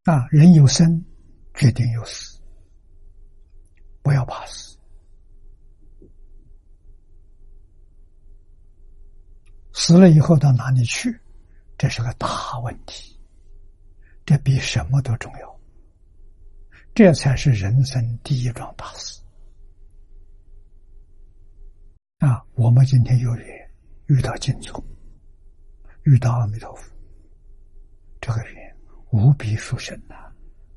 人有生，决定有死，不要怕死。死了以后到哪里去？这是个大问题，这比什么都重要。这才是人生第一桩大事。我们今天有缘遇到净宗，遇到阿弥陀佛，这个缘无比殊胜啊！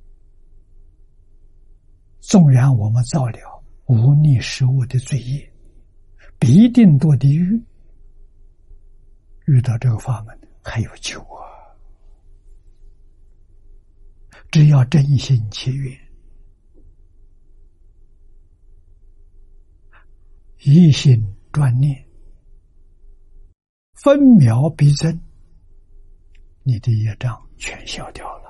纵然我们造了无逆失恶的罪业，必定堕地狱。遇到这个法门还有救啊！只要真心切愿，一心专念，分秒必争，你的业障全消掉了。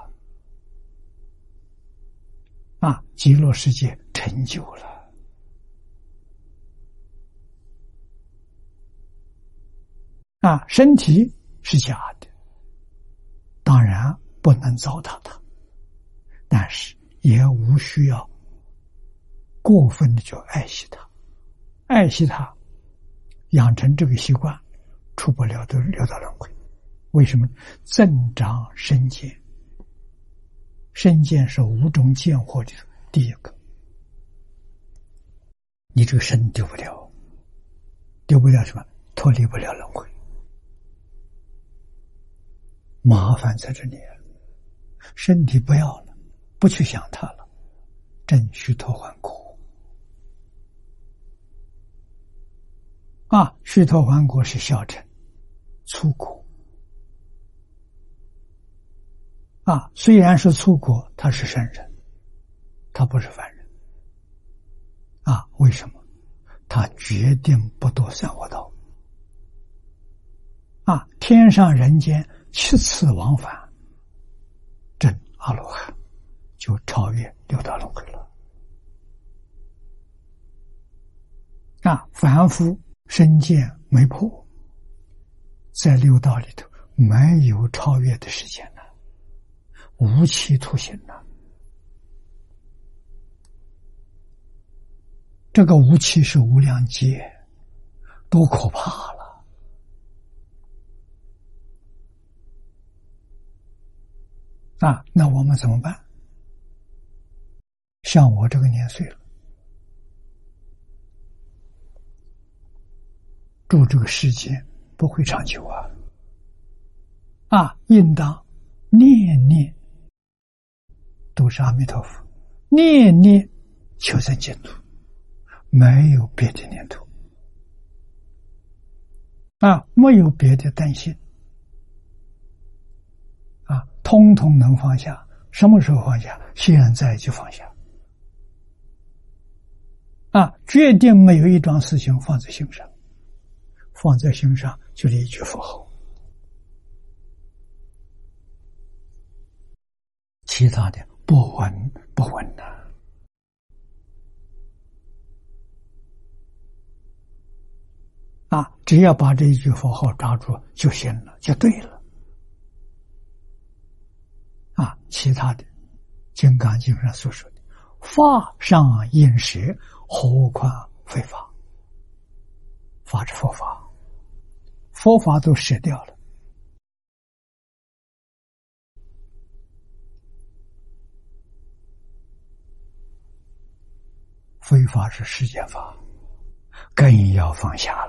极乐世界成就了。身体是假的，当然不能糟蹋它，但是也无需要过分的就爱惜它。爱惜它，养成这个习惯，出不了的六道轮回。为什么？增长身见。身见是五种见惑的第一个。你这个身丢不了，丢不了什么？脱离不了轮回。麻烦在这里，身体不要了，不去想它了，正须陀洹果。须陀洹果是小乘粗果。虽然是粗果，他是圣人，他不是凡人。为什么？他决定不堕三恶道。天上人间7次往返，证阿罗汉，就超越六道轮回了。凡夫身见没破，在六道里头没有超越的时间了，无期徒刑了。这个无期是无量劫，多可怕了！那我们怎么办？像我这个年岁了，住这个世界不会长久应当念念都是阿弥陀佛，念念求生净土，没有别的念头没有别的担心通通能放下。什么时候放下？现在就放下决定没有一桩事情放在心上，放在心上就一句佛号，其他的不闻不闻只要把这一句佛号抓住就行了，就对了其他的金刚经上所说的法上应舍，何况非法。法是佛法，佛法都舍掉了，非法是世间法，更要放下